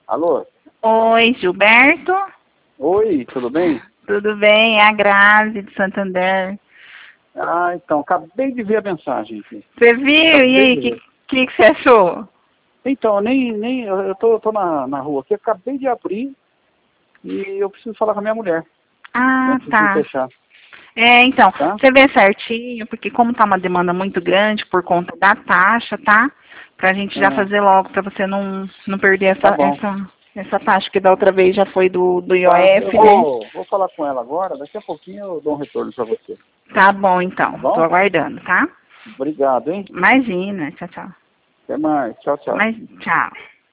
Alô? Oi, Gilberto. Oi, tudo bem? Tudo bem? É a Grazi de Santander. Ah, então, acabei de ver a mensagem aqui. Você viu? E Acabei aí, de o ver. que você achou? Então, eu tô na rua aqui, acabei de abrir e eu preciso falar com a minha mulher Ah, antes de tá. fechar, Então, tá? você vê certinho, porque como tá uma demanda muito grande por conta da taxa, tá? Pra gente já Ah, fazer logo, pra você não perder tá bom. essa taxa que da outra vez já foi do Tá, eu IOF, né? vou falar com ela agora, daqui a pouquinho eu dou um retorno pra você, Tá bom, tá então. Tô bom? aguardando, tá? Obrigado, hein? Imagina. Tchau, tchau. Até mais. Tchau, tchau. Mas, tchau.